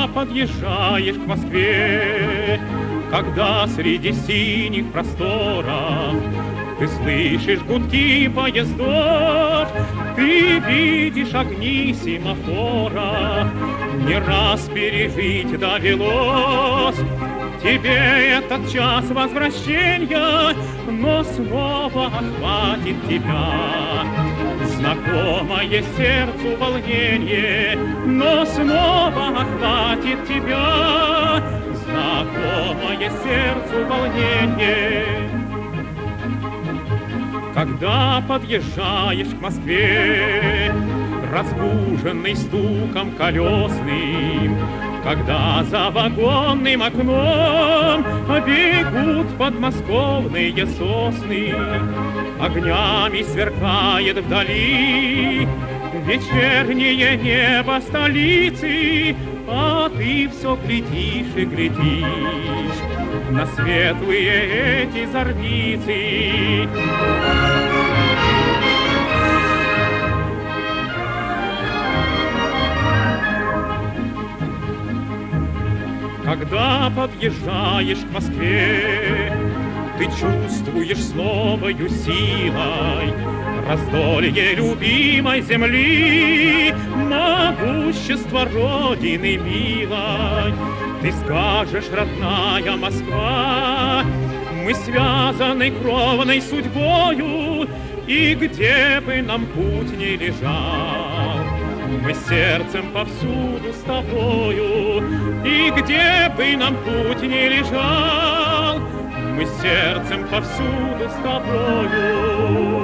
Когда подъезжаешь к Москве, когда среди синих просторов ты слышишь гудки поездов, ты видишь огни семафора, не раз пережить довелось тебе этот час возвращения, но снова охватит тебя знакомое сердцу волнение, но снова охватит тебя знакомое сердцу волнение. Когда подъезжаешь к Москве, разбуженный стуком колесным, когда за вагонным окном бегут подмосковные сосны, огнями сверкает вдали вечернее небо столицы, а ты все глядишь и глядишь на светлые эти зорницы. Когда подъезжаешь к Москве, ты чувствуешь с новою силой раздолье любимой земли, могущество Родины милой. Ты скажешь, родная Москва, мы связаны кровной судьбою, и где бы нам путь ни лежал, мы сердцем повсюду с тобою, и где бы нам путь ни лежал, мы сердцем повсюду с тобою.